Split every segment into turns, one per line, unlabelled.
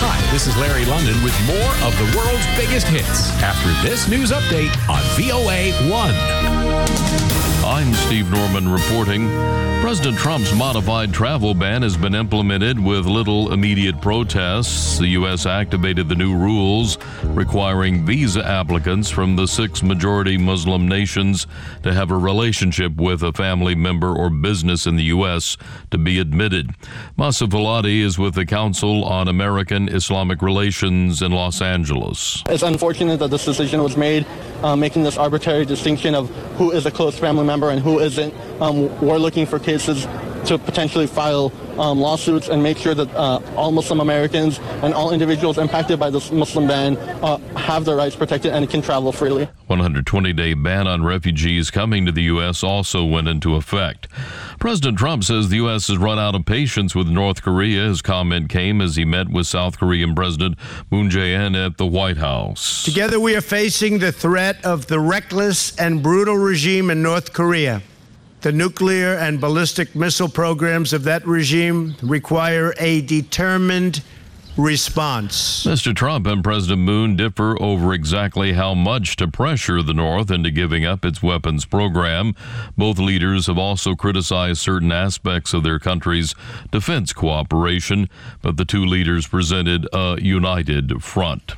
Hi, this is Larry London with more of the world's biggest hits after this news update on VOA 1.
I'm Steve Norman reporting. President Trump's modified travel ban has been implemented with little immediate protests. The U.S. activated the new rules requiring visa applicants from the 6 majority Muslim nations to have a relationship with a family member or business in the U.S. to be admitted. Masa Falati is with the Council on American Islamic Relations in Los Angeles.
It's unfortunate that this decision was made, making this arbitrary distinction of who is a close family member and who isn't. We're looking for cases to potentially file lawsuits and make sure that all Muslim Americans and all individuals impacted by this Muslim ban have their rights protected and can travel freely.
120-day ban on refugees coming to the U.S. also went into effect. President Trump says the U.S. has run out of patience with North Korea. His comment came as he met with South Korean President Moon Jae-in at the White House.
Together we are facing the threat of the reckless and brutal regime in North Korea. The nuclear and ballistic missile programs of that regime require a determined response.
Mr. Trump and President Moon differ over exactly how much to pressure the North into giving up its weapons program. Both leaders have also criticized certain aspects of their country's defense cooperation, but the two leaders presented a united front.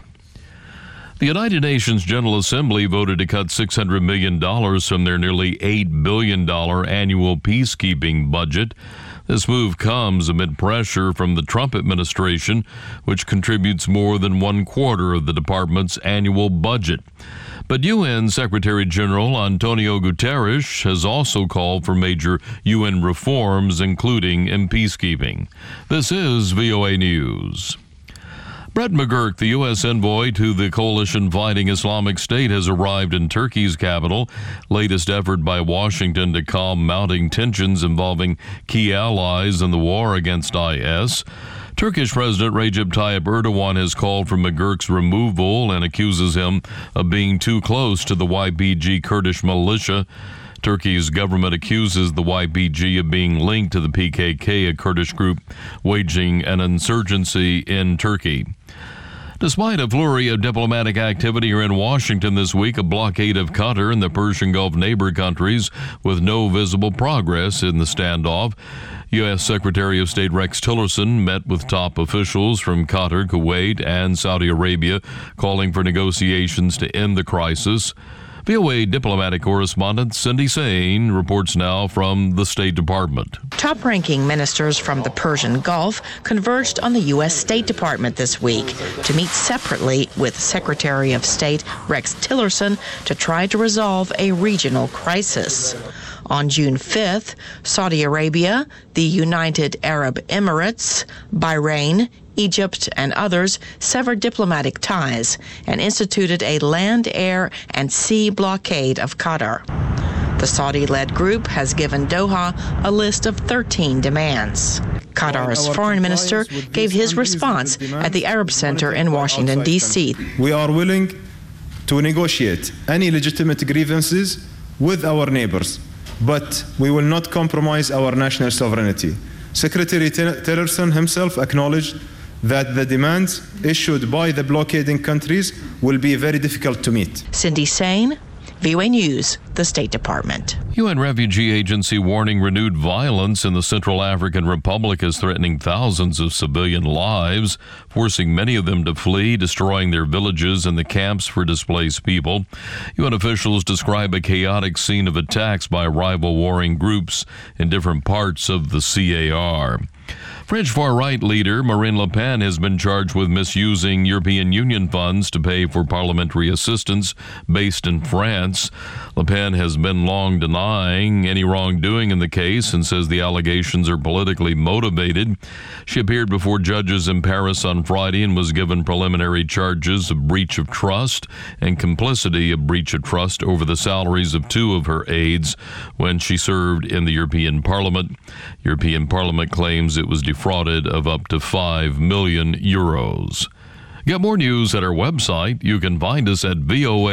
The United Nations General Assembly voted to cut $600 million from their nearly $8 billion annual peacekeeping budget. This move comes amid pressure from the Trump administration, which contributes more than 1/4 of the department's annual budget. But UN Secretary General Antonio Guterres has also called for major UN reforms, including in peacekeeping. This is VOA News. Brett McGurk, the U.S. envoy to the coalition fighting Islamic State, has arrived in Turkey's capital, latest effort by Washington to calm mounting tensions involving key allies in the war against IS. Turkish President Recep Tayyip Erdogan has called for McGurk's removal and accuses him of being too close to the YPG Kurdish militia. Turkey's government accuses the YPG of being linked to the PKK, a Kurdish group waging an insurgency in Turkey. Despite a flurry of diplomatic activity here in Washington this week, a blockade of Qatar and the Persian Gulf neighbor countries with no visible progress in the standoff. U.S. Secretary of State Rex Tillerson met with top officials from Qatar, Kuwait, and Saudi Arabia, calling for negotiations to end the crisis. VOA diplomatic correspondent Cindy Sain reports now from the State Department.
Top-ranking ministers from the Persian Gulf converged on the U.S. State Department this week to meet separately with Secretary of State Rex Tillerson to try to resolve a regional crisis. On June 5th, Saudi Arabia, the United Arab Emirates, Bahrain, Egypt, and others severed diplomatic ties and instituted a land, air, and sea blockade of Qatar. The Saudi-led group has given Doha a list of 13 demands. Qatar's foreign minister gave his response at the Arab Center in Washington, D.C.
We are willing to negotiate any legitimate grievances with our neighbors, but we will not compromise our national sovereignty. Secretary Tillerson himself acknowledged that the demands issued by the blockading countries will be very difficult to meet.
Cindy Sain, VOA News, the State Department.
UN Refugee Agency warning renewed violence in the Central African Republic is threatening thousands of civilian lives, forcing many of them to flee, destroying their villages and the camps for displaced people. UN officials describe a chaotic scene of attacks by rival warring groups in different parts of the CAR. French far-right leader Marine Le Pen has been charged with misusing European Union funds to pay for parliamentary assistance based in France. Le Pen has been long denying any wrongdoing in the case and says the allegations are politically motivated. She appeared before judges in Paris on Friday and was given preliminary charges of breach of trust and complicity of breach of trust over the salaries of 2 of her aides when she served in the European Parliament. European Parliament claims it was defrauded of up to 5 million euros. Get more news at our website. You can find us at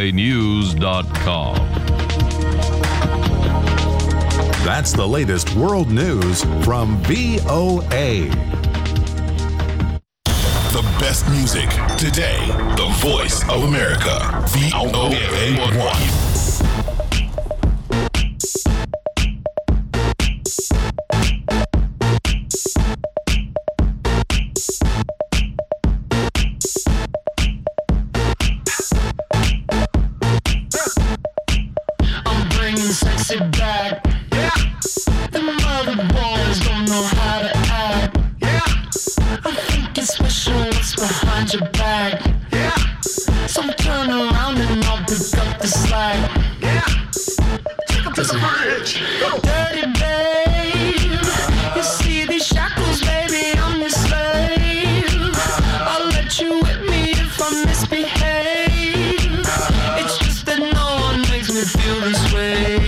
voanews.com.
That's the latest world news from VOA.
The best music today. The voice of America. VOA1.
Sexy back, yeah. The mother boys don't know how to act, yeah. I think it's special what's behind your back, yeah. So turn around and I'll pick up the slack, yeah. Take them to the bridge. Dirty babe, you see these shackles, baby, I'm your slave. I'll let you whip me if I misbehave. It's just that no one makes me feel this way.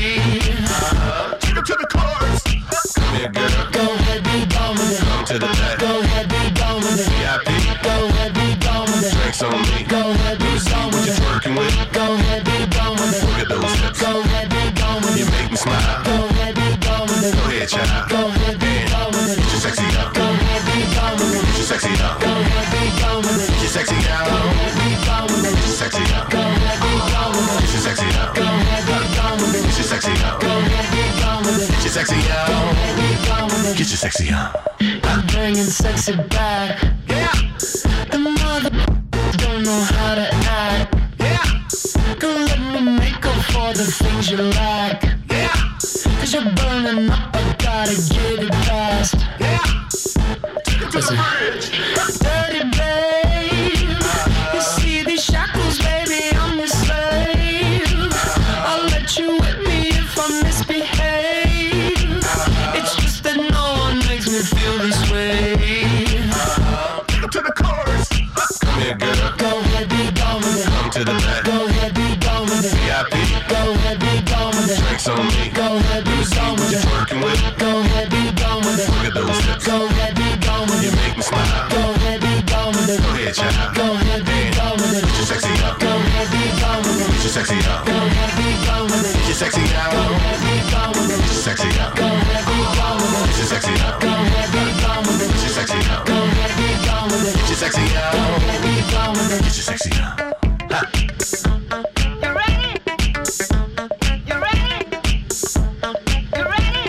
To the chorus. Come here, girl. Go ahead, be gone with it. Come to the back. Go ahead, be gone with it. VIP. Go ahead, be gone with it. Drinks on me. Go ahead, be gone with it. What you twerking with? Go ahead, be gone with it. Look at those hips. Go ahead, be gone with it. You make me smile. Go ahead, be gone with it. Go ahead, child. Go ahead, be gone with it. Get your sexy out. Go ahead, be gone with it. Get your sexy out. Go ahead, be gone with it. Get your sexy out. Go ahead, be gone with it. Get your sexy out. Go ahead, be gone with it. Get your sexy out. Go ahead, be gone with it. Get your sexy out. Go ahead, be gone with it. Get your sexy out. Go ahead, be gone with it. Get your sexy out. I'm bringing sexy back. Yeah. The mother don't know how to act. Yeah. Go let me make up for the things you lack. Yeah. Cause you're burning up, I gotta get it fast. Yeah. Take it to the bridge. Dirty babe, you see these shackles, baby, I'm your slave. I'll let you whip me if I misbehave. It's just that no one makes me feel this way. Take it to the chorus. Come here, girl. Go ahead, be gone with it. Come to the back. Go ahead, be gone with it. VIP. Go ahead, be gone with it. Drinks on me. Go ahead, be gone with it. Working with. Go ahead, be gone with it. Look at those hips. Go ahead, be gone with it. You make me smile. Go ahead, be gone with it. Go ahead, child. Go ahead, be gone with it. Get your sexy out. Go ahead, be gone with it. Get your sexy out. Go ahead, be gone with it. Get your sexy out. Go ahead, be gone with it. Get your sexy out. Go ahead, be gone with it. Get your sexy out. Go ahead, be gone with it. Get your sexy out. Go ahead, be gone with it. Get your sexy out. Go ahead, be gone with it. Get your sexy out. You ready? You ready? You ready?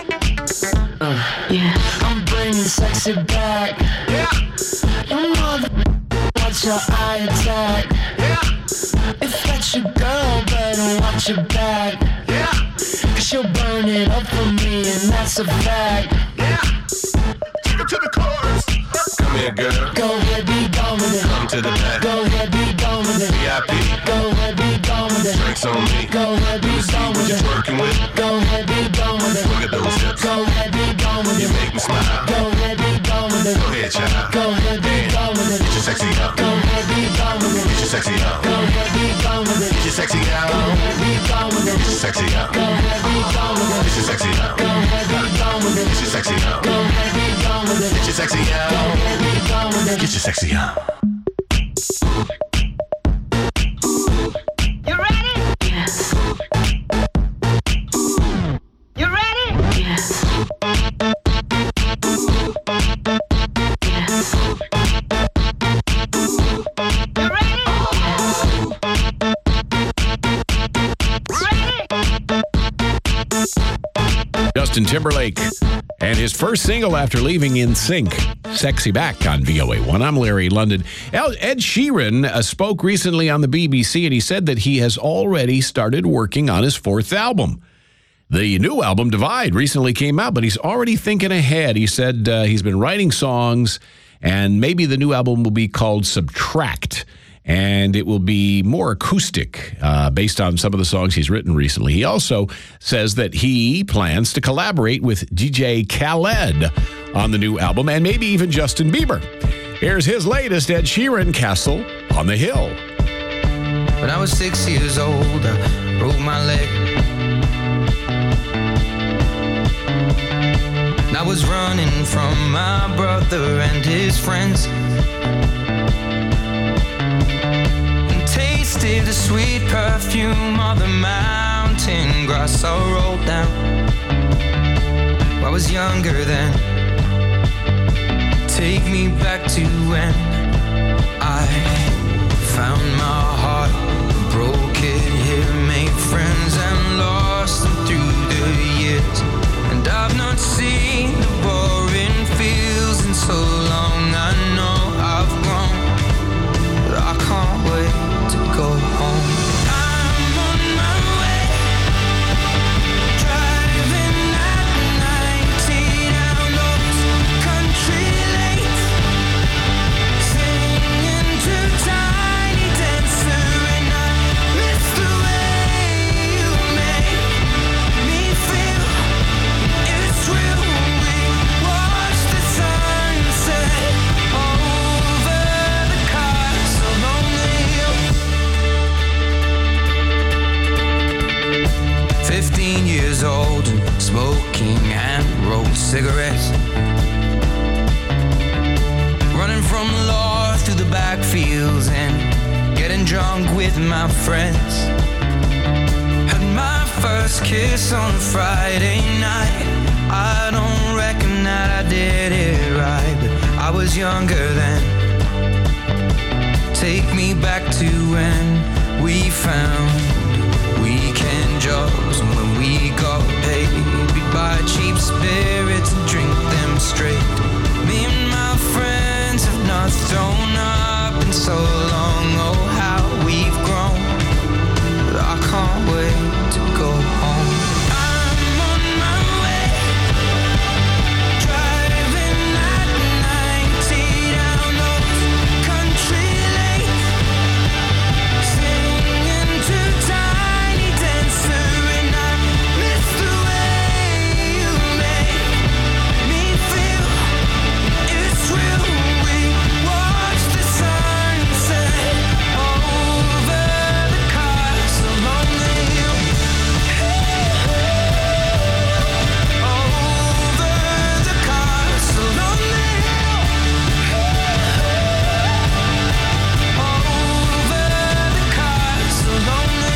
Yeah. I'm bringing sexy back. Yeah. You mother, watch your eye attack. Yeah. If that's your girl, better watch your back. Yeah. Cause she'll burn it up for me, and that's a fact. Yeah. Take it to the chorus. Come here, girl. Go ahead, be gone with it. Come to the back. Go ahead, be gone with it. VIP. Go ahead, be gone with it. Drinks on me. Go ahead, be gone with it. What you twerking with? Go ahead, be gone with it. Look at those hips. Go ahead, be gone with it. You make me smile. Go ahead, be gone with it. Go ahead, child. Go ahead, be gone with it. Get your sexy out. Go ahead, be gone with it. Get your sexy out. Go ahead, be gone with it. Get your sexy out. Go ahead, be gone with it. Get your sexy out. Go ahead, be gone with it. Get your sexy out. Go ahead, be gone with it. Get your sexy out. Go ahead, be gone with it. Get your sexy out. Go ahead, be gone with it. Get your sexy out.
You ready? Yes. You ready? Yes. Yes. You ready?
Ready? Justin Timberlake and his first single after leaving NSYNC, Sexy Back on VOA1. I'm Larry London. Ed Sheeran spoke recently on the BBC, and he said that he has already started working on his fourth album. The new album, Divide, recently came out, but he's already thinking ahead. He said he's been writing songs, and maybe the new album will be called Subtract, and it will be more acoustic based on some of the songs he's written recently. He also says that he plans to collaborate with DJ Khaled on the new album, and maybe even Justin Bieber. Here's his latest, Ed Sheeran, Castle on the Hill.
When I was 6 years old, I broke my leg. And I was running from my brother and his friends, and tasted the sweet perfume of the mountain grass I rolled down. I was younger then. Take me back to when cigarettes. Running from law through the backfields and getting drunk with my friends. Had my first kiss on a Friday night. I don't reckon that I did it right, but I was younger then. Take me back to when we found weekend jobs, and when we got paid, we'd buy cheap spirits and drink them straight. Me and my friends have not thrown up in so long. Oh, how we've grown, but I can't wait to go home. I'm on my way, driving at 90 down those country lanes, singing to Tiny Dancer, and I miss the way you make me feel. It's real. We watch the sunset over the castle on the hill. Over the castle on the hill. Over the castle on the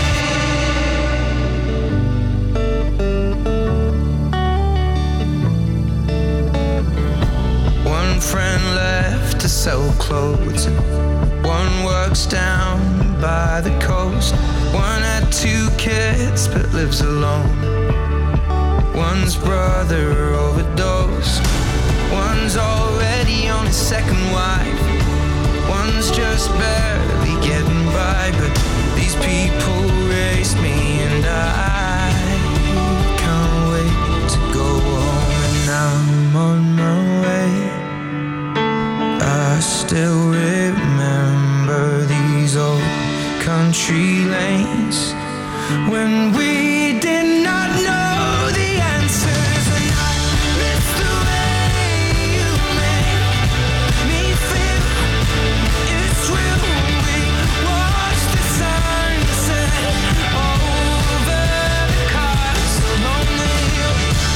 hill. One friend left to sell clothes, and one works down by the coast. One had 2 kids but lives alone. One's brother overdosed. One's already on his second wife. One's just barely getting by, but these people raised me, and I can't wait to go home. And I'm on my way. I still remember these old country lanes when we did not know the answers, and I miss the way you make me feel. It's real. We watch the sunset over the castle on the hill.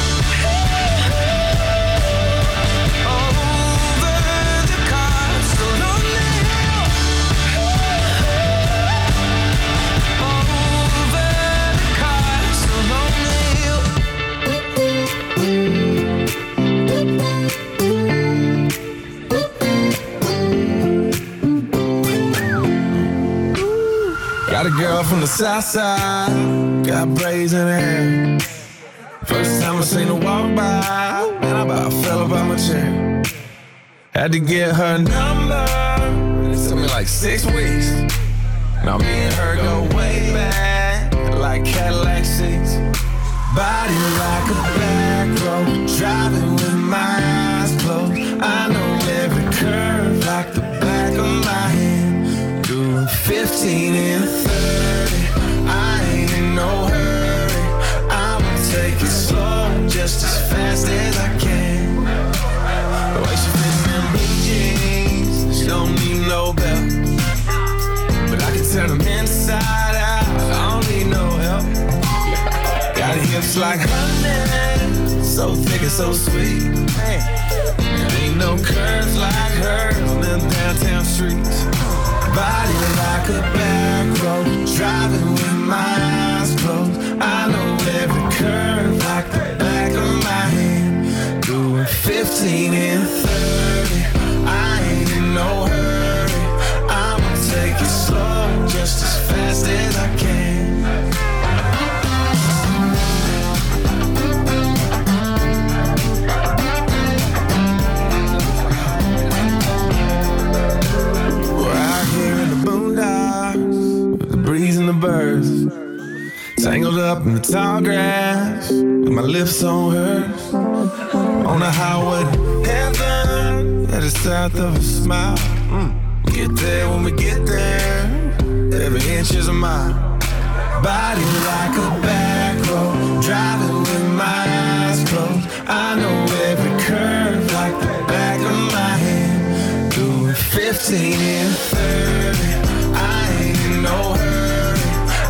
Over the castle on the hill. Over the castle on the hill.
Got a girl from the south side, got braids in her hair. First time I seen her walk by, man, I about fell up out my chair. Had to get her number, it took me like 6 weeks. Now me and her go way back, like Cadillac seats. Body like a back road, driving with my eyes closed. I know every curve like the back of my hand. Doing 15 and 30, I ain't in no hurry. I'ma take it slow, just as fast as I can. The way she fits them blue jeans, she don't need no belt. But I can turn them inside out, I don't need no help. Got hips like honey, so thick and so sweet. There ain't no curves like hers on them downtown streets. Body like a back road, driving with my eyes closed. I know every curve like the back of my hand. Doing 15 and 30, I ain't in no hurry. I'ma take it slow, just as fast as I can. Breeze and the birds, tangled up in the tall grass, with my lips on hers. On the highway to heaven, that is south of a smile. Get there when we get there, every inch is a mile. Body like a back road, driving with my eyes closed. I know every curve like the back of my hand. Doing 15 and 30, I ain't in no hurry.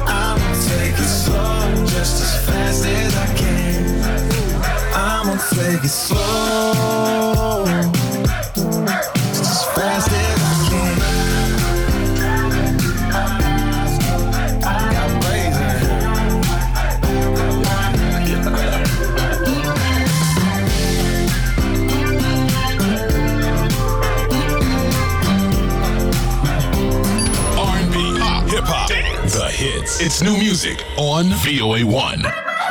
I'ma take it slow, just as fast as I can. I'ma take take it slow, just as fast as I can. Got brains in
R&B, pop, hip hop, the hits. It's new music on VOA1.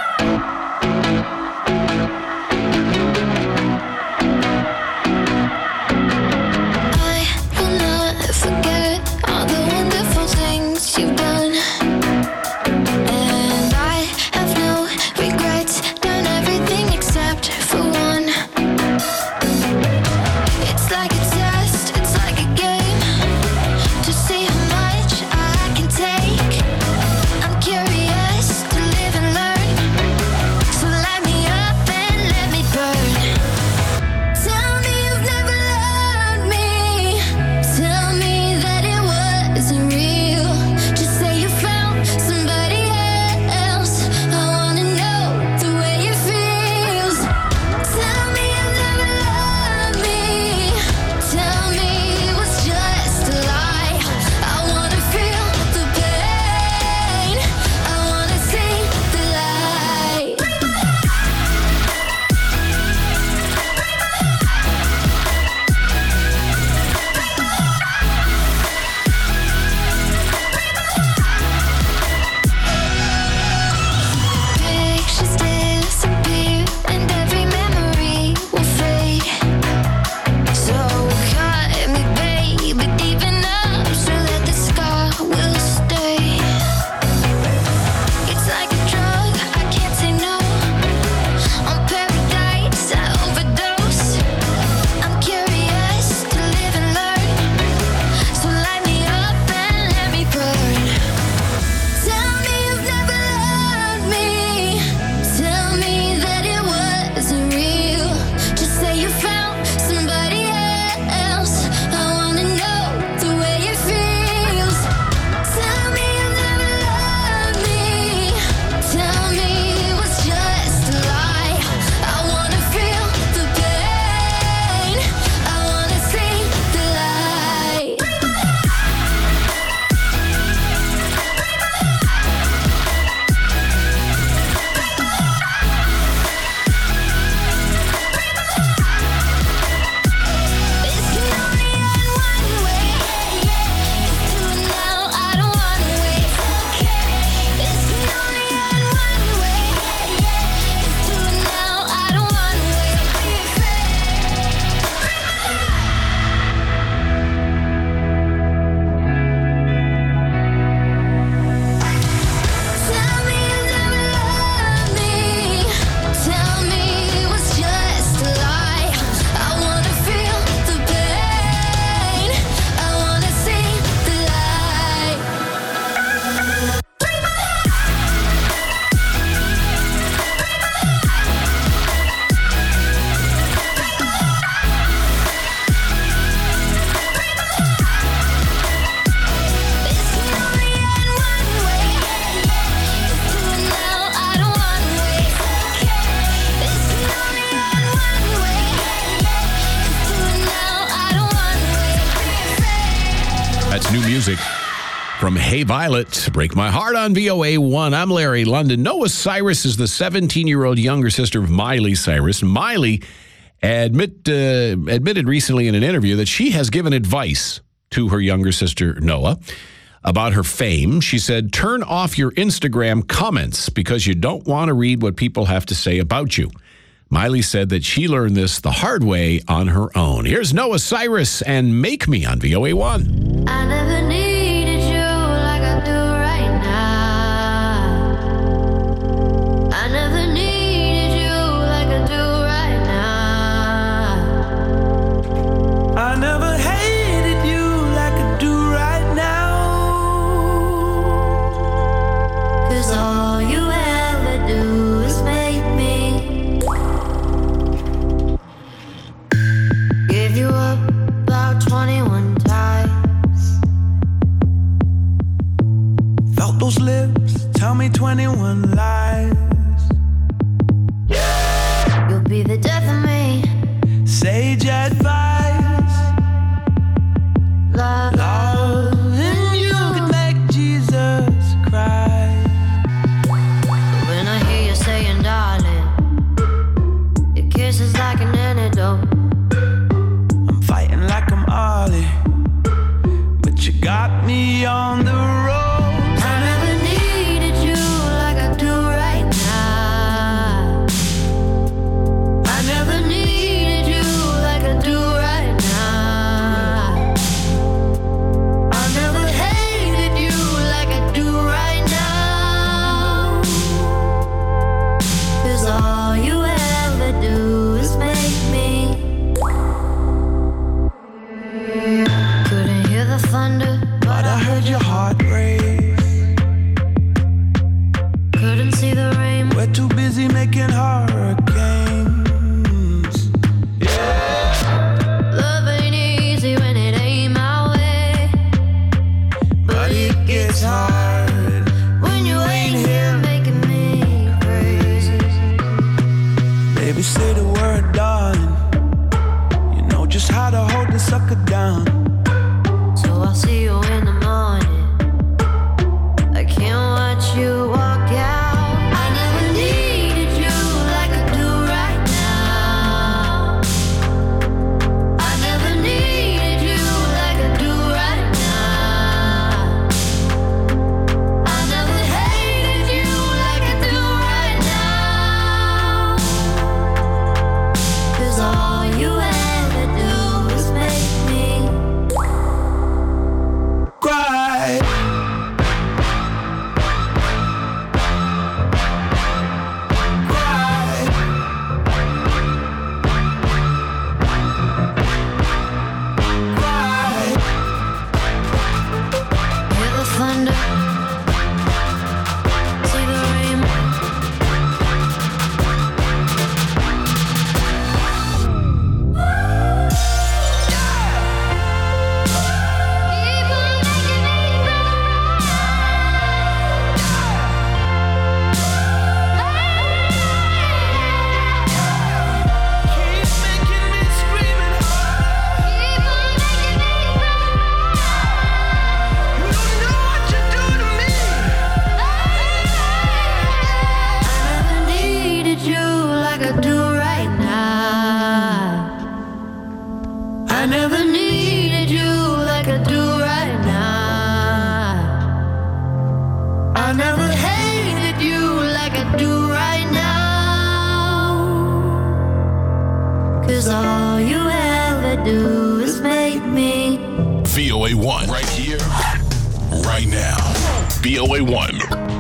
New music from Hey Violet, Break My Heart on VOA1. I'm Larry London. Noah Cyrus is the 17-year-old younger sister of Miley Cyrus. Miley admitted recently in an interview that she has given advice to her younger sister, Noah, about her fame. She said, turn off your Instagram comments because you don't want to read what people have to say about you. Miley said that she learned this the hard way on her own. Here's Noah Cyrus and Make Me on VOA1.
I never needed you like I do right now. I never needed you like I do right now.
I never hated you like I do right now.
'Cause all you ever do is make me give you up about 21 times.
Felt those lips tell me 21 lies.
You'll
be the death of me.
Sage advice. Love and you could make Jesus cry.
When I hear you saying darling, your kiss is like an antidote.
I'm fighting like I'm Ollie, but you got me on the road.
I never needed you like I do right now. I never needed you like I do right now. I never hated you like I do right now. 'Cause all you ever do is make me. Couldn't hear the thunder,
But I heard your heart race.
couldn't see the rain.
We're too busy making hurricanes.
Love ain't easy when it ain't my way,
But it gets hard
when you ain't here making me crazy.
Baby, say the word, darling. You know just how to hold the sucker down.
So I'll see you in the morning. I can't watch you walk out. I never needed you like I do right now. I never needed you like I do right now. I never hated you like I do right now. 'Cause all you ever do is make me
Cry. Cry. Cry.
hear the thunder, see the rain.
Keep making me scream and holler. You don't know what you do to me.
I never needed you like I do right now. I never needed you like I do right now. I never hated you like I do right now. 'Cause all you ever do is make me.
VOA1 right here, right now. VOA1.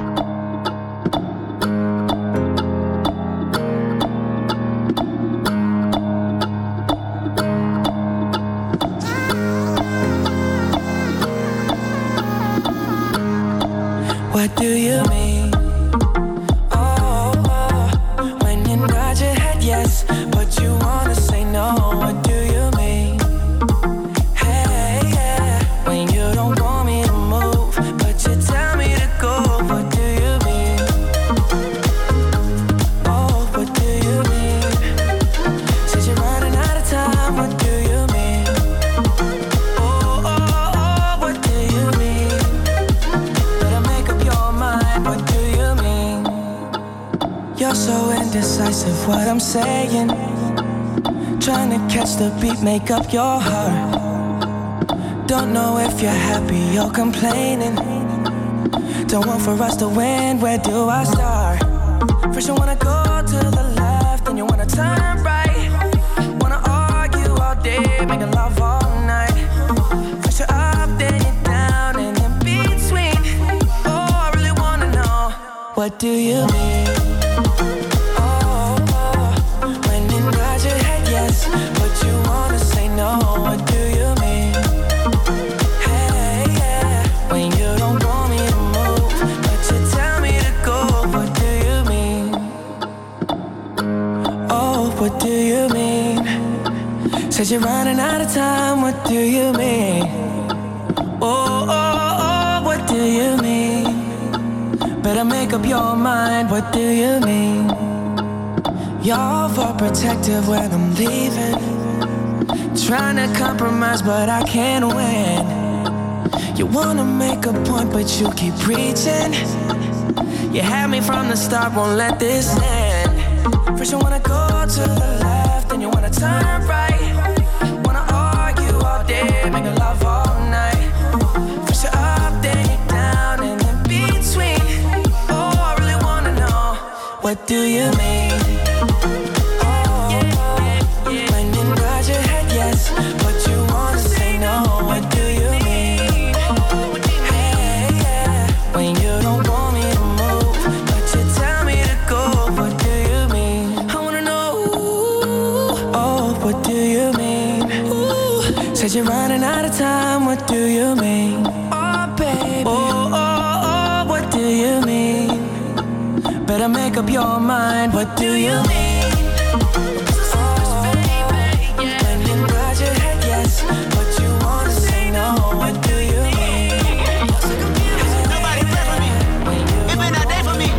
What do you mean? When you nod your head yes, but you wanna say no. What do you mean? Hey, yeah. When you don't want me to move, but you tell me to go. What do you mean? Oh, what do you mean? Said you're running out of time. What do you mean? Oh, what do you mean? Better make up your mind. What do you mean? You're so indecisive. What I'm saying. Trying to catch the beat, make up your heart. Don't know if you're happy or complaining. Don't want for us to win. Where do I start? First you wanna go to the left, then you wanna turn right. Wanna argue all day, making love all night. First you're up, then you're down, and in between. Oh, I really wanna know. What do you mean? When you nod your head yes, but you wanna say no. What do you mean? Hey, yeah. When you don't want me to move, but you tell me to go. What do you mean? Oh, what do you mean? Said you're running out of time. What do you mean? Oh, what do you mean? Better make up your mind. What do you mean?
You're overprotective when I'm leaving. Trying to compromise, but I can't win. You wanna make a point, but you keep preaching. You had me from the start, won't let this end. First you wanna go to the left, then you wanna turn right. Wanna argue all day, make love all night. First you're up, then you're down, and in between. Oh, I really wanna know, what do you mean? Said you're running out of time, what do you mean? Oh, baby. Oh, what do you mean? Better make up your mind, what do you mean? When you nod your head yes, but you wanna say no, what do you mean?
Nobody pray for me, it been a day for me.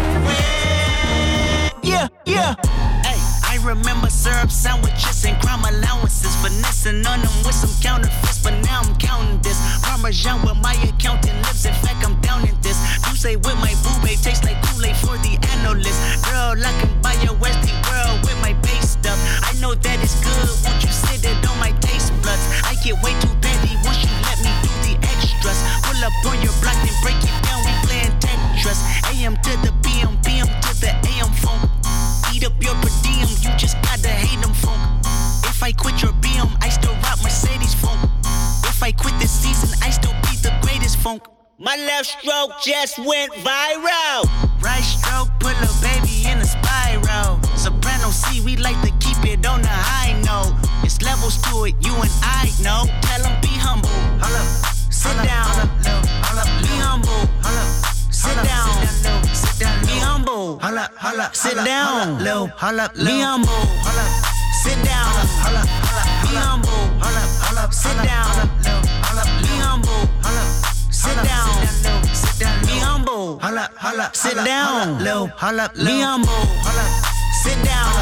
Yeah. Hey, I remember syrup sandwiches and crime allowances, finessing on them with some counterfeits, but now I'm counting this. Parmesan with my accountant lips, in fact I'm down in this. You say with my boo babe, tastes like Kool-Aid for the analyst. Girl, I can buy your Westie world with my base stuff. I know that it's good, won't you sit it on my taste buds? I get way too petty once you let me do the extras. Pull up on your block and break it down, we playing Tetris. AM to the PM, PM to the AM phone. Eat up your per diem, you just gotta hate them funk. If I quit your BM, I still rock Mercedes funk. If I quit this season, I still be the greatest funk. My left stroke just went viral. Right stroke put a baby in a spiral. Soprano C, we like to keep it on the high note. It's levels to it, you and I know. Tell them be humble. Sit down. Be humble. Sit down. Be humble. Sit down. Be humble. Sit down. Be humble. Sit down. Be humble. Sit down. Be humble. Sit down. Be humble. Sit down.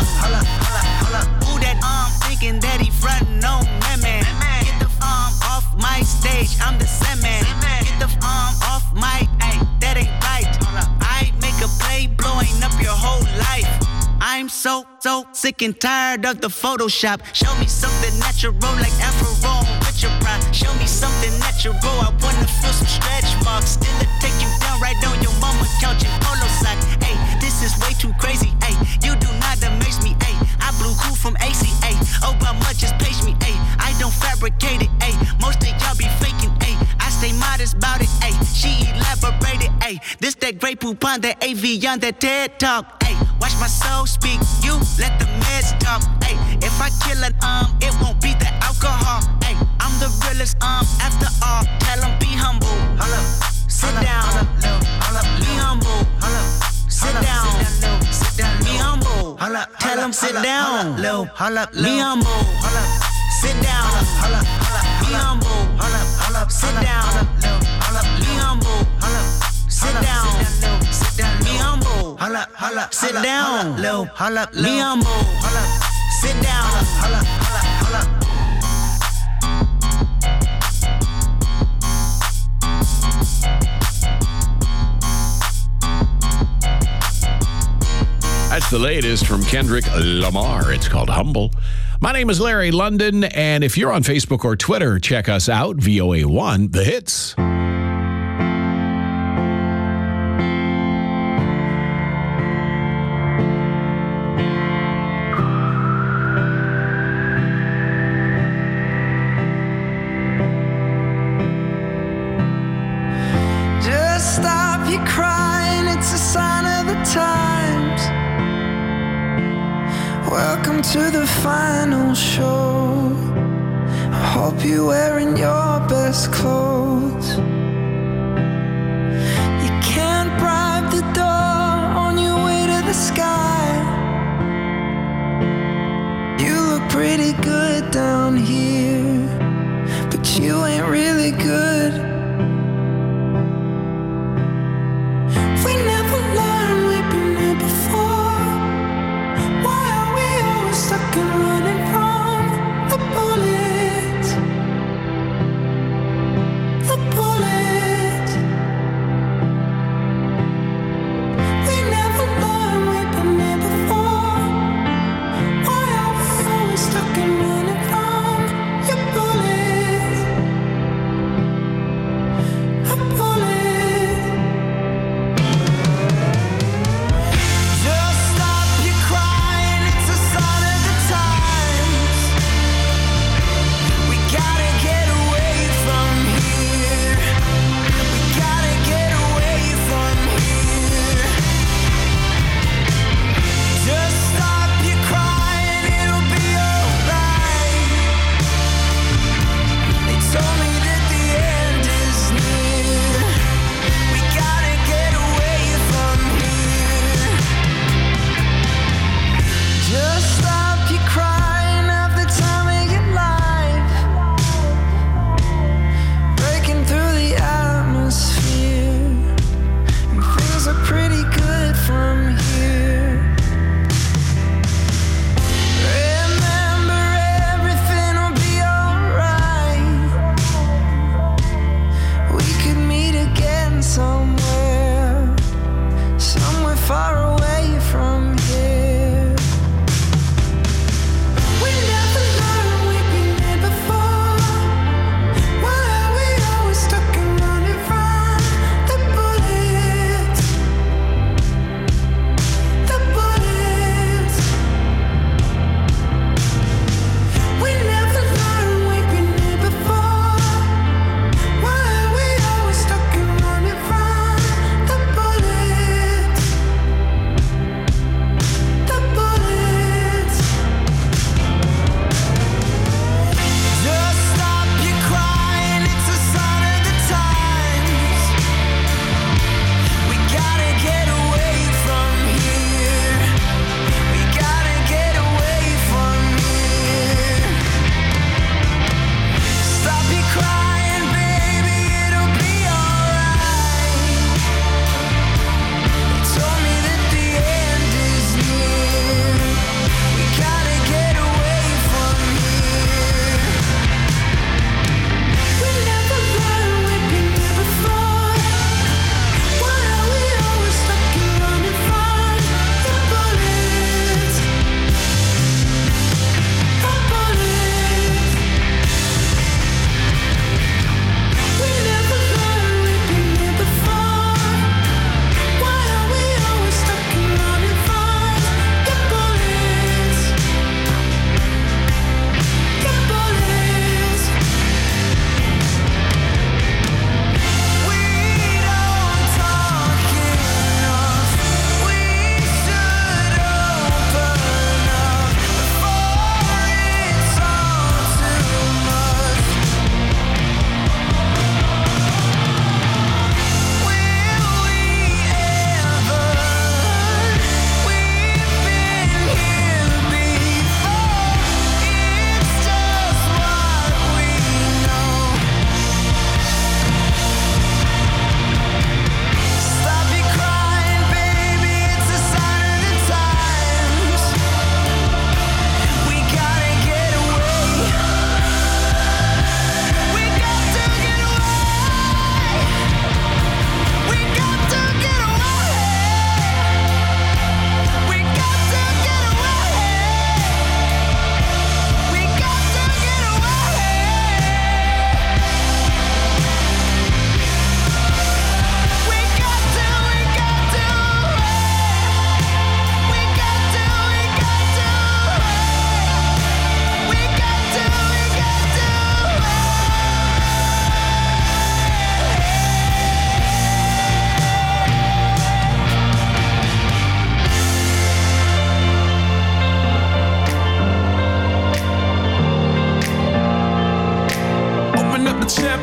Who that thinking that he frontin' on man? Get the off my stage, I'm the Sandman. Get the off my, ay, that ain't right. I make a play blowing up your whole life. I'm so sick and tired of the Photoshop. Show me something natural like Afro with your pride. Show me something natural, I wanna feel some stretch marks. Still take you down right on your mama couch in polo socks. Hey, this is way too crazy. Hey, you do not amaze me. Hey, I blew cool from ACA. Obama just page me. Hey, I don't fabricate it. Hey, most of y'all be faking. Hey, I stay modest about it. Hey, she elaborated. Hey, this that Grey Poupon, that AV on that TED Talk. Hey, watch my soul speak. You let the meds talk. Hey, if I kill an it won't be the alcohol. Hey, I'm the realest after all. Tell them be humble. Sit down. Be humble. Sit down. Be humble. Tell them sit down. Be humble. Sit down. Be humble. Sit down. Be humble. Sit down. Be humble. Sit down. Be humble. Sit down.
That's the latest from Kendrick Lamar. It's called Humble. My name is Larry London, and if you're on Facebook or Twitter, check us out, VOA1, The Hits.
Just stop your crying, it's a sign of the times. Welcome to the final show. I hope you're wearing your best clothes. You can't bribe the door on your way to the sky. You look pretty good down here, but you ain't really good. We never learned, we've been here before. Why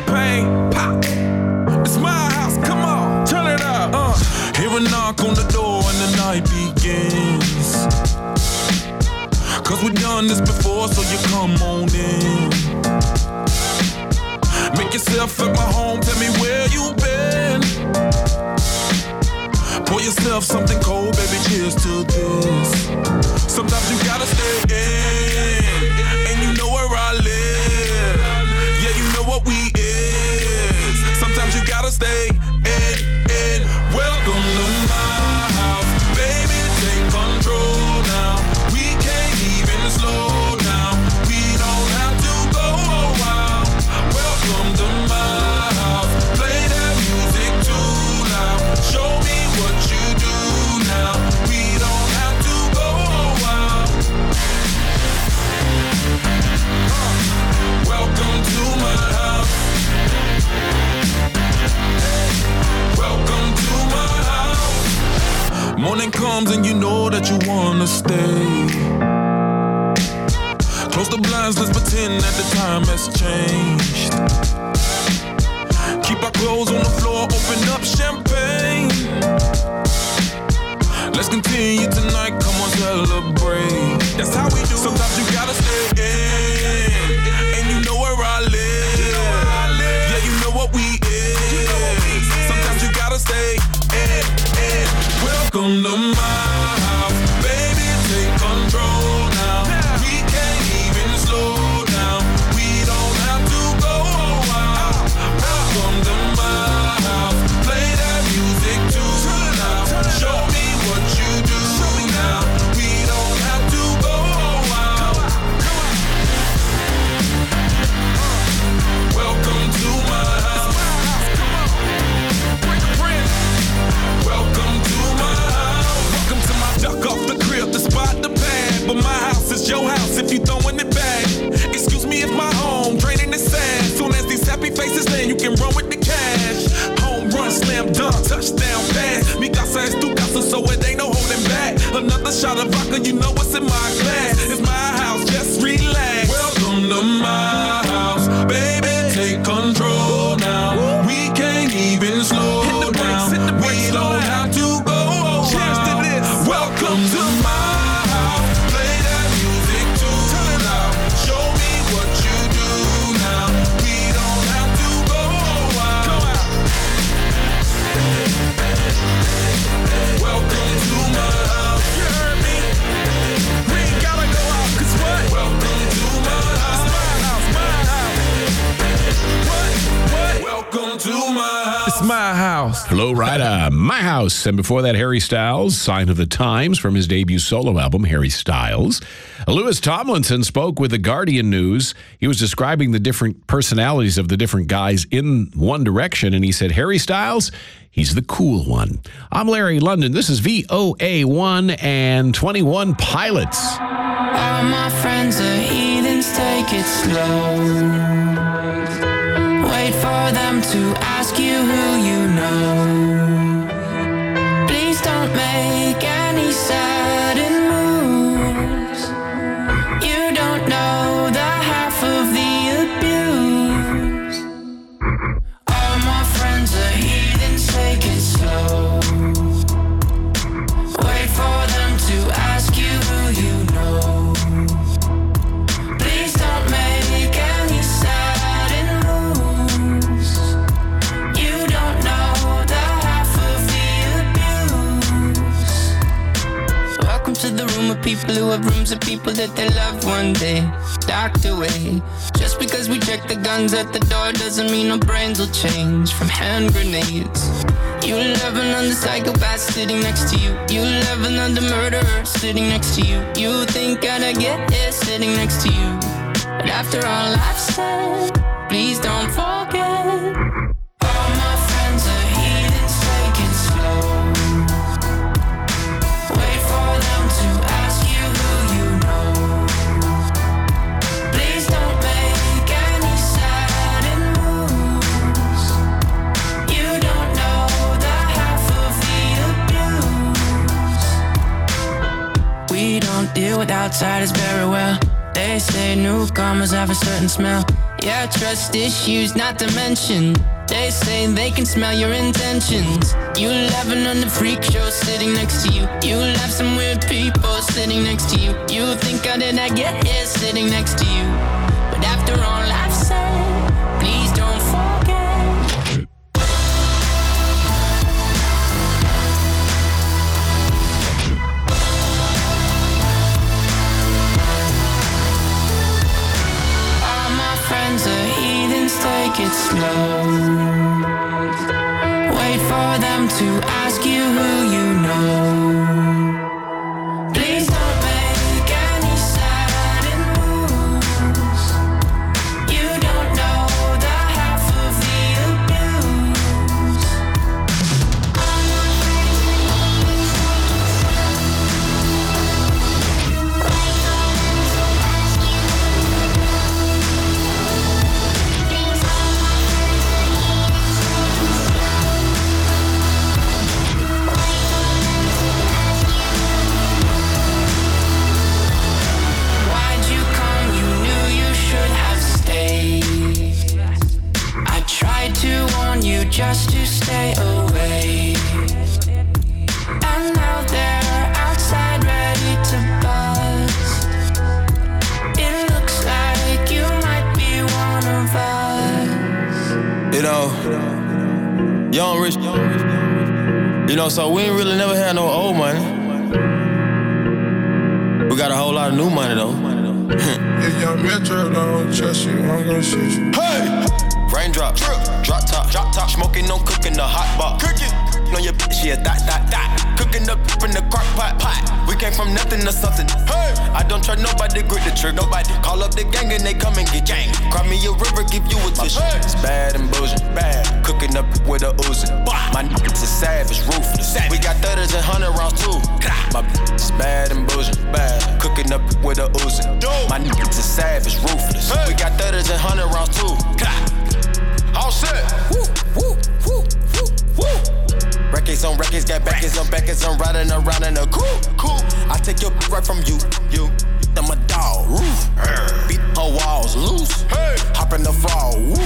champagne, pop. It's my house, come on, turn it up. Hear a knock on the door and the night begins. Cause we've done this before, so you come on in. Make yourself at my home, tell me where you been. Pour yourself something cold, baby, cheers to this. Sometimes you gotta stay in, and you know where I live. Yeah, you know what we is. Sometimes you gotta stay in. Welcome to my house, baby, take control now. We can't even slow down. We don't have to go a while. Welcome to my house, play that music too loud. Show me what you do now. We don't have to go a while. Welcome to my house. Welcome to my house. Morning comes and you know that you wanna stay. Close the blinds, let's pretend that the time has changed. Keep our clothes on the floor, open up champagne. Let's continue tonight, come on, celebrate. That's how we do. Sometimes you gotta stay in, and you know where I live. Yeah, you know what we is. Sometimes you gotta stay in. Welcome to my house, baby, take control now. We can't even slow down. We don't have to go a while. Welcome to my house, play that music too loud. Show me what you do now. We don't have to go a while. Welcome to my house. Welcome to my house. Welcome to my duck off the crib, the spot, the pad. But my house is your house if you throwing it back. Excuse me if my home draining the sad. Soon as these happy faces land, you can run with the cash. Home run, slam dunk, touchdown pass. Mi casa es tu casa, so it ain't no holding back. Another shot of vodka, you know what's in my glass. It's my house, just relax. Welcome to my house, baby, take control now. We can't even slow down. We don't have to go a while. Welcome to my house, play that music too loud. Show me what you do now. We don't have to go a while. Welcome to my house. You heard me? We ain't gotta go out, 'cause what? Welcome to my house. My house. What? Welcome to my house. It's my house.
Flo Rida, My House. And before that, Harry Styles, Sign of the Times from his debut solo album, Harry Styles. Lewis Tomlinson spoke with The Guardian News. He was describing the different personalities of the different guys in One Direction, and he said, Harry Styles, he's the cool one. I'm Larry London. This is VOA1 and 21 Pilots.
All my friends are heathens, take it slow. Wait for them to ask you who you know. Please don't make any sudden moves. You don't know the half of the abuse. All my friends are heathens, take it slow. Wait for them to ask you who you know. Please don't make any sudden moves. You don't know the half of the abuse. Welcome to the room of people who have rooms of people that they loved one day docked away. Just because we check the guns at the door doesn't mean our brains will change from hand grenades. You love another psychopath sitting next to you. You love another murderer sitting next to you. You think I'd get it sitting next to you. But after all I've said, please don't forget. All my friends are heathens, take it slow. Wait for them to ask you who you know. Please don't make any sudden moves. You don't know the half of the abuse. We don't deal with outsiders very well. They say newcomers have a certain smell. Yeah, trust issues not to mention. They say they can smell your intentions. You laughing on the freak show sitting next to you. You laugh some weird people sitting next to you. You think how did I get here sitting next to you? But after all I've said, please don't forget. All my friends are heathens, take it slow. Wait for them to ask you who you know. Please don't make any sudden moves. You don't know the half of the abuse. Why'd you come? You knew you should have stayed. I tried to warn you just to stay away. And now they're outside ready to bust. It looks like you might be one of us.
You know, young rich, you know, so we ain't really never had no old money. We got a whole lot of new money though.
If young Metro don't trust you, I'm gonna shoot you.
Hey! Raindrop, drop top, smoking, no cooking, the hot pot. Cooking, on your bitch, yeah, that. Cooking up in the crock pot. We came from nothing to something. Hey! I don't trust nobody, grip the trigger. Nobody call up the gang and they come and get gang. Cry me a river, give you a tissue. It's bad and bullshit, bad. Cooking up with a Uzi. My niggas is savage, ruthless. We got 30s and 100 rounds too. My bitch is bad and bullshit, bad. Cooking up with a Uzi. My niggas is savage, ruthless. We got 30s and 100 rounds too. All set. Woo, woo, woo, woo, woo. Records on records, got backers on backers. I'm riding around in a cool. I take your right from you. I'm a dog, roof. Beat her walls loose. Hey. Hop in the fall, woo.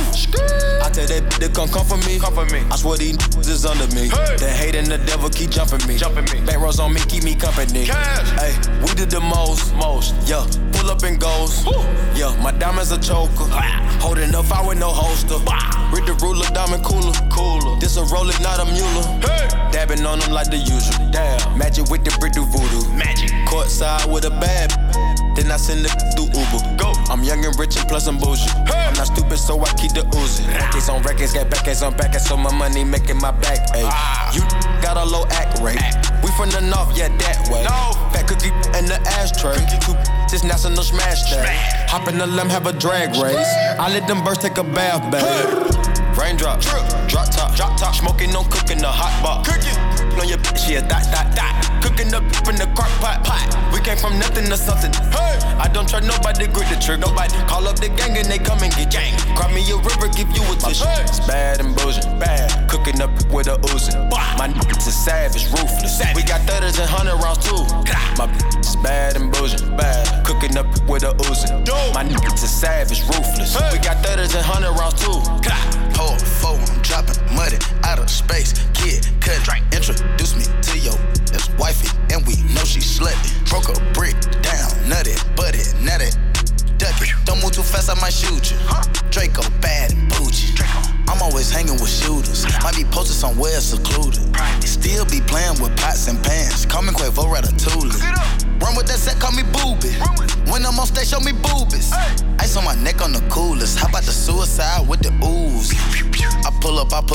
I tell that to come for me. I swear these niggas is under me. Hey. The hate and the devil keep jumping me. Bank rolls on me, keep me company. Hey, we did the most. Yeah, pull up and goes. Woo. Yeah, my diamonds a choker. Holding up fire with no holster. Read the ruler, diamond cooler. This a roller, not a mule. Hey. Dabbing on them like the usual. Damn, magic with the brick do voodoo. Magic. Courtside with a bad. Then I send it through Uber. Go. I'm young and rich and plus I'm bougie. Hey. I'm not stupid, so I keep the Uzi. Records on records, got backers on backers, so my money making my back. Ay. You got a low act rate. We from the north, yeah, that way. No. Fat cookie in the ashtray. This national smash day. Hop in the limb, have a drag race. I let them birds take a bath, babe. Raindrop, drop top, smoking, no cooking, the hot pot. Cooking, on your bitch, yeah, that. Cooking up in the crock pot. We came from nothing to something. Hey, I don't trust nobody, grip the trigger. Nobody call up the gang and they come and get gang. Cry me a river, give you a tissue. It's bad and bullshit, bad. Cooking up with a Uzi. My niggas is savage, ruthless. We got 30s and 100 rounds too. My bitch is bad and bullshit, bad. Cooking up with a Uzi. My niggas is savage, ruthless. We got 30s and 100 rounds too.
Hold four, I'm dropping muddy out of space. Kid, cut, introduce me to your ex-wifey, and we know she slutty. Broke a brick down, nutty, buddy, nutty. Duck it, don't move too fast, I might shoot you. Draco bad and bougie. I'm always hanging with shooters. Might be posted somewhere secluded. Still be playing with pots and pans. Call me Quavo Ratatouille. Run with that set, call me Booby. When I'm on stage, show me boobies. Ice on my neck on the coolest. How about the suicide with the ooze? I pull up, I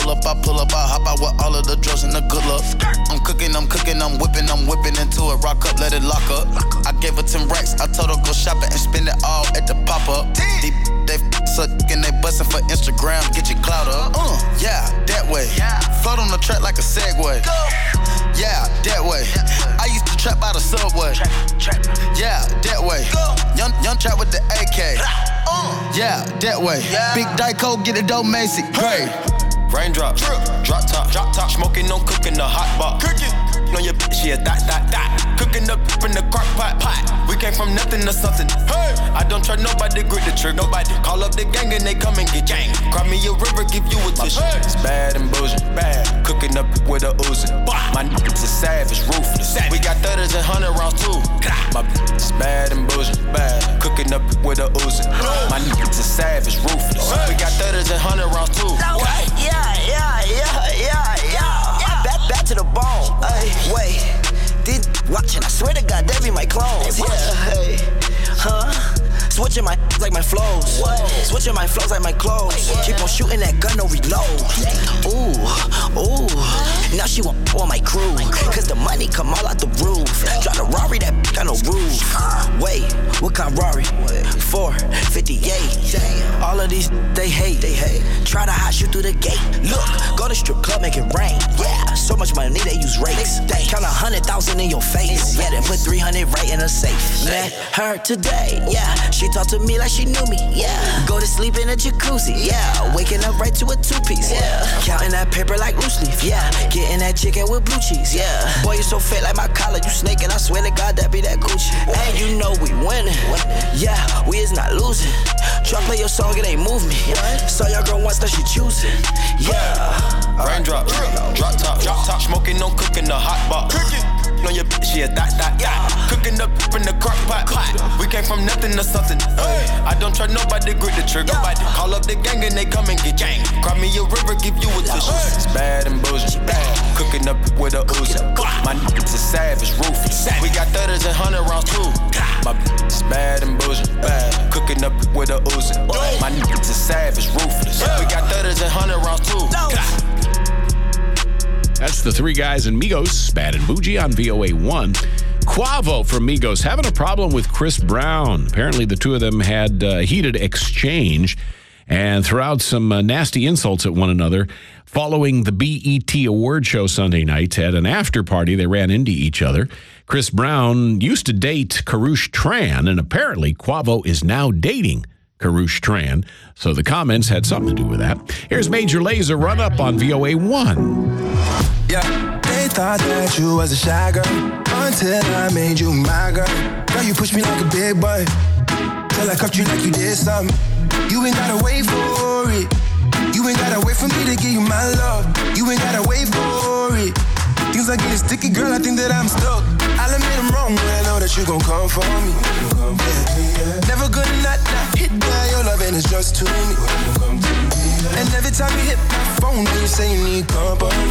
hop out with all of the drugs and the good luck. I'm cooking, I'm whipping into it. Rock up, let it lock up. I gave her 10 racks, I told her go shopping and spend it all at the pop-up. They suckin', they bustin' for Instagram, get your clout up. Yeah, that way. Float on the track like a Segway. Yeah, that way. I used to trap by the subway. Yeah, that way. Young trap with the AK. Yeah, that way. Big Dyco, get it dope, Macy. Great.
Raindrop, drop top, smoking, no cooking, the hot pot. Cooking, on your bitch, yeah, that. Cooking up in the crock pot. We came from nothing to something. Hey, I don't try nobody, grip the trigger. Nobody call up the gang and they come and get gang. Cry me a river, give you a tissue. It's bad and bullshit, bad. Cooking up with a Uzi. My niggas is savage, ruthless. We got 30s and 100 rounds too. My bitch is bad and bullshit, bad. Cooking up with a Uzi. My niggas is savage, ruthless. We got 30s and 100 rounds too.
Yeah. Back to the bone. Ay, wait. These watching, I swear to God, they be my clones. Yeah, hey, switching my like my flows. Switching my flows like my clothes. Keep on shooting that gun, no reload. Ooh. Now she want on my crew. Cause the money come all out the roof. Drive the Rari, that got no roof. Wait, what kind of Rari? 458. All of these, they hate. Try to hide you through the gate. Look, go to strip club, make it rain. Yeah, so much money, they use rakes. Count 100,000 in your face. Yeah, then put 300 right in a safe. Met her today, yeah. She talked to me like she knew me, yeah. Go to sleep in a jacuzzi, yeah. Waking up right to a two-piece, yeah. Counting that paper like loose leaf, yeah. Getting that chicken with blue cheese, yeah. Boy, you so fat like my collar, you snaking. I swear to God, that be that Gucci. And you know we winning, yeah. We is not losing. Try play your song, it ain't move me. Saw your girl once, that she choosing, yeah.
Raindrop, drop top, smoking, no cooking, the hot box. On your bitch, yeah, that. Cooking up in the crock pot. We came from nothing to something. I don't try nobody, grip the trigger. Nobody call up the gang and they come and get gang. Cry me a river, give you a tissue. It's bad and bullshit, bad. Cooking up with a Uzi. My niggas is savage, ruthless. We got 30s and 100 rounds too. My bitch is bad and bullshit, bad. Cooking up with a Uzi. My niggas is savage, ruthless. We got 30s and 100 rounds too.
That's the three guys in Migos, Bad and Bougie on VOA1. Quavo from Migos having a problem with Chris Brown. Apparently the two of them had a heated exchange and threw out some nasty insults at one another following the BET award show Sunday night. At an after party, they ran into each other. Chris Brown used to date Karrueche Tran, and apparently Quavo is now dating Karrueche Tran. So the comments had something to do with that. Here's Major Lazer run up on VOA1.
Yeah, they thought that you was a shy girl until I made you my girl. Girl, you pushed me like a big boy till I cuffed you like you did something. You ain't gotta wait for it. You ain't gotta wait for me to give you my love. You ain't gotta wait for it. Things are getting sticky, girl, I think that I'm stuck. I'll admit I'm wrong, but I know that you gon' come for me. Yeah. Never gonna not hit by your loving is just to me. And every time you hit my phone, you say you need company.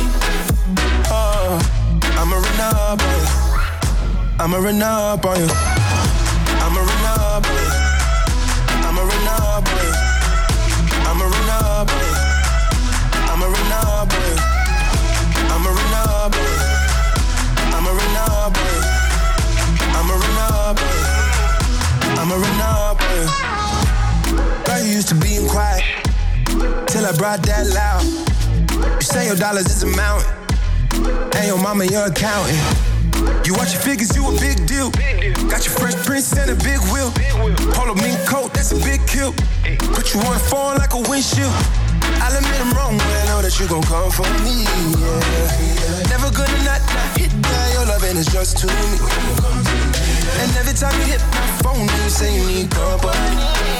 I'ma run up on you. I'ma run up on you. I'ma run up on you. I'ma run up on you. I'ma run up on you. I'ma run up on you. I'ma run up on you. I'ma run up on you. I'ma run up on you. I'ma run up on you. Girl, you used to being quiet till I brought that loud. You say your dollars is a mountain, and your mama your accountant. You watch your figures, you a big deal. Got your Fresh Prince and a big wheel. Polo mink coat, that's a big kill. Put you on the phone like a windshield. I'll admit I'm wrong, but I know that you gon' come for me, yeah. Never gonna not hit by your loving is just to me. And every time you hit my phone, you say you need company.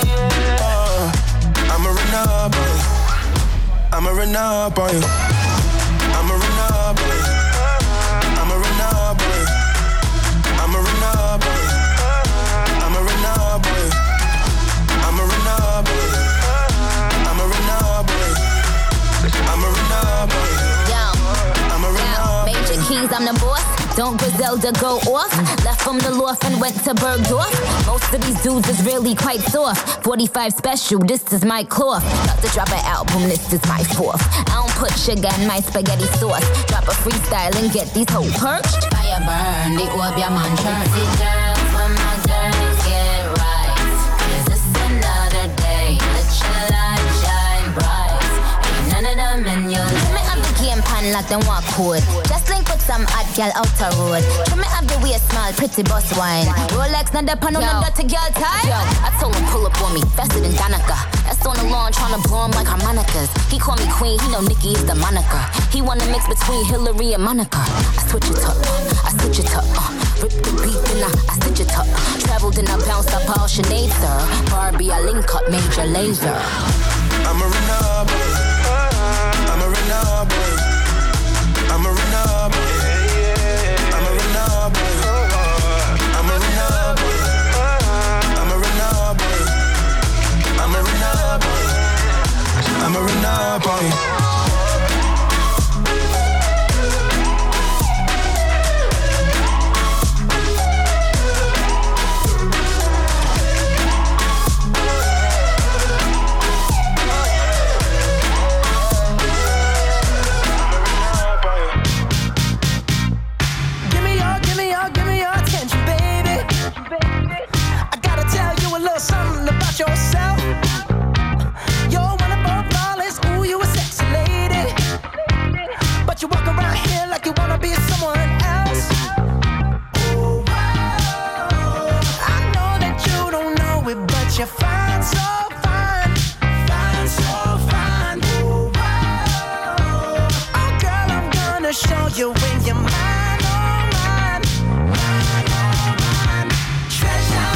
I'ma run up on you. I'ma run up on you. I'ma run up on you. I'ma run up on you. I'ma run up on you. I'ma run up on you. I'ma run up on you. I'ma run up on you. I'ma run up on you. I'ma run up on you.
Major Keys, I'm the boss. Don't Griselda go off? Left from the loft and went to Bergdorf. Most of these dudes is really quite soft. 45 special, this is my cloth. About to drop an album, this is my fourth. I don't put sugar in my spaghetti sauce. Drop a freestyle and get these hoes perched. Fire burn, the orb, your man church. See girls, when my girls get right. Is this another day? Let your light shine bright. Ain't none of them in your limit of the game. pan like them walk code. Just link with some hot girl out the road. Show me have the way small, pretty boss wine. Rolex, not the pan on the dirty girl tie. Yo, I told him pull up on me, faster than Danica. That's on the lawn, tryna blow him like harmonicas. He call me queen, he know Nikki is the moniker. He wanna mix between Hillary and Monica. I switch it up, I switch it up. Rip the beat and I stitch it up. Traveled and I bounced up all Sinead, sir. Barbie, I link up Major Lazer.
I'm a renegade. I'm a renegade. I'm a renegade. I'm a renegade. I'm a renegade. I'm a renegade. I'm a renegade. I'm a renegade. Something about yourself. You're one of our flawless. Ooh, you a sexy lady. But you walk around here like you wanna be someone else. Ooh, wow. I know that you don't know it, but you're fine, so fine. Fine, so fine. Ooh, wow. Oh, girl, I'm gonna show you when you're mine, oh, mine. Mine, oh, mine. Treasure.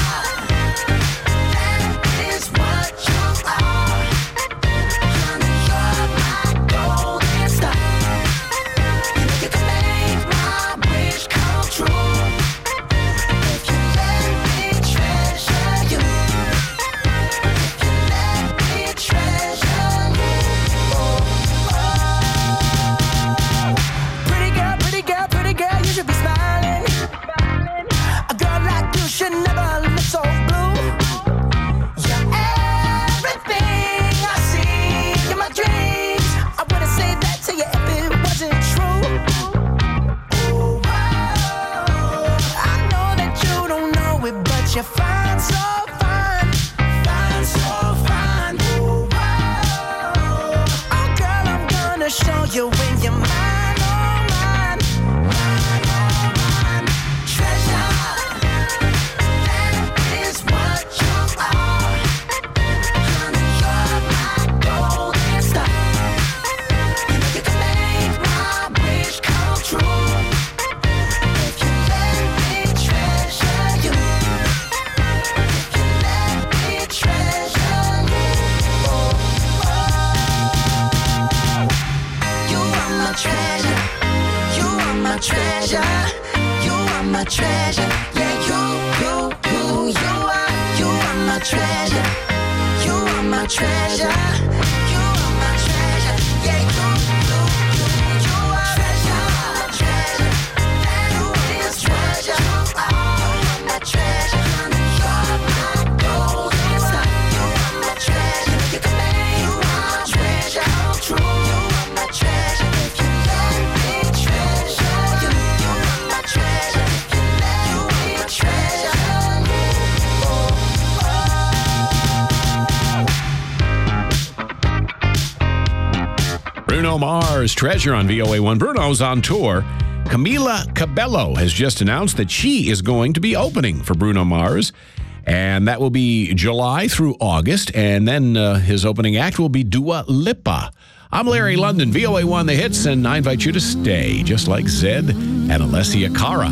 You're fine, so fine. Fine, so fine. Ooh, wow. Oh, girl, I'm gonna show you when you're mine, oh, mine. Mine, oh, mine. Treasure. That is what you are. Honey, you're my golden star. You know you can make my wish come true. If you let me treasure you. Treasure, you are my treasure. Yeah, you are my treasure. You are my treasure. You are my treasure. Yeah, you are treasure. Treasure, that is treasure. You are my treasure. You're my golden star. You are my treasure. You can make my treasure come true. You are my treasure. If you let me treasure.
Bruno Mars, Treasure on VOA1. Bruno's on tour. Camila Cabello has just announced that she is going to be opening for Bruno Mars. And that will be July through August. And then his opening act will be Dua Lipa. I'm Larry London, VOA1 The Hits, and I invite you to stay, just like Zed and Alessia Cara.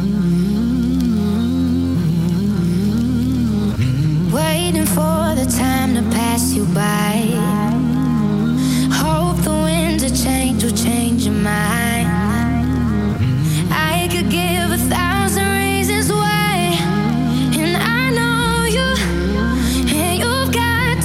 Waiting for the time to pass you by. Hope the winds of change will change your mind. I could give 1,000 reasons why, and I know you, and you've got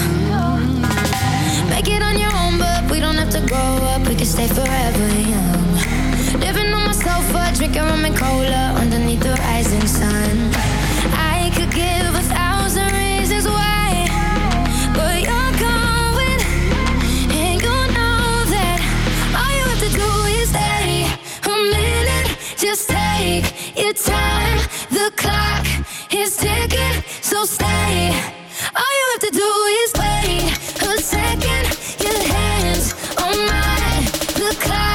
to make it on your own, but we don't have to grow up, we can stay forever young. Living on my sofa, drinking rum and cola underneath the rising sun. I could give 1,000 reasons why, but you're going, and you know that all you have to do is stay a minute. Just take your time, the clock is ticking, so stay. All you have to do is wait a second, your hands on mine, the clock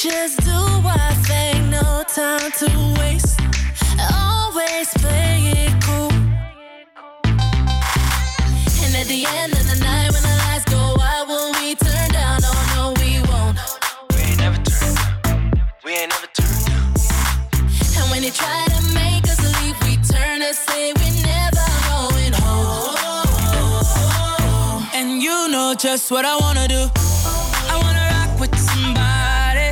just do our thing, no time to waste. Always play it cool. And at the end of the night, when the lights go out, will we turn down? Oh no, we won't.
We ain't never turned down. We ain't never turned down.
And when they try to make us leave, we turn and say we're never going home. And you know just what I wanna do. I wanna rock with somebody.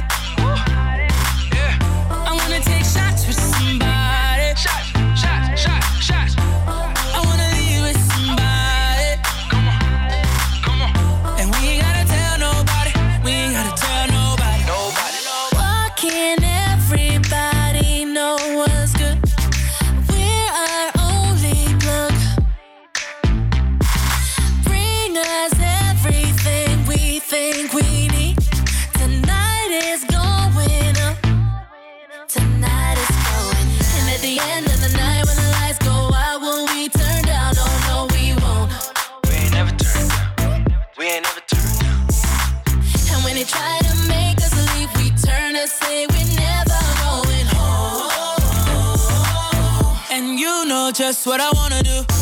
I wanna take shots with somebody. Shots. I wanna leave with somebody. Come on. And we ain't gotta tell nobody. We ain't gotta tell nobody. Why can't everybody know what's good? We're our only plug. Bring us everything we think we need. Tonight is going up. Tonight is going up. And at the end of the night, when the lights go out, will we turn down? Oh no, we won't.
We ain't never turned down. We ain't never turned down.
And when they try to make us leave, we turn and say we're never going home. And you know just what I wanna do.